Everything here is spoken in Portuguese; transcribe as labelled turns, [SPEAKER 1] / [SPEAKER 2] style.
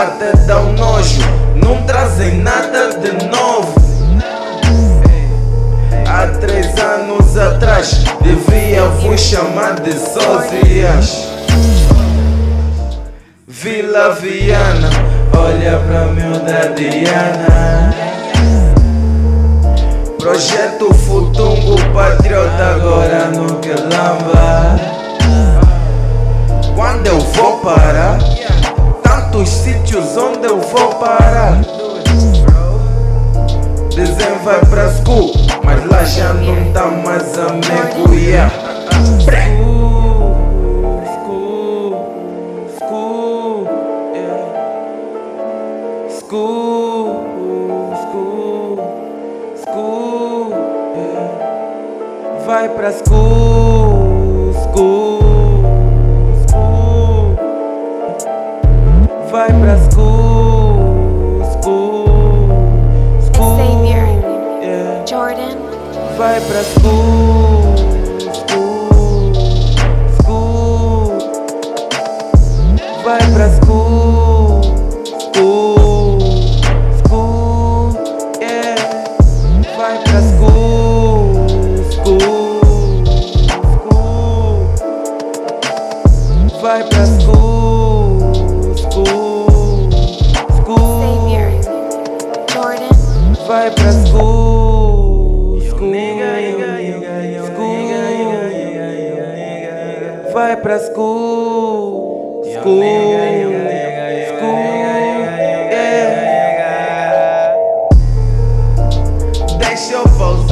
[SPEAKER 1] até dá um nojo, não trazem nada de novo. Há 3 anos atrás devia vos chamar de sócias. Vila Viana, olha pra miúda Diana. Projeto Futungo Patriota agora no Quelamba. Quando eu vou parar? Tantos sítios onde eu vou parar. Dizem vai pra school, mas lá já não tá mais amigo, yeah. School, yeah. Vai pra school, vai pra school,
[SPEAKER 2] Xavier,
[SPEAKER 1] yeah.
[SPEAKER 2] Jordan,
[SPEAKER 1] Vai pra school, vai pra school, yeah. Vai pra school, vai pra school,
[SPEAKER 2] Xavier, Jordan,
[SPEAKER 1] vai pra school, vai pra school, yeah. Deixa eu pausar.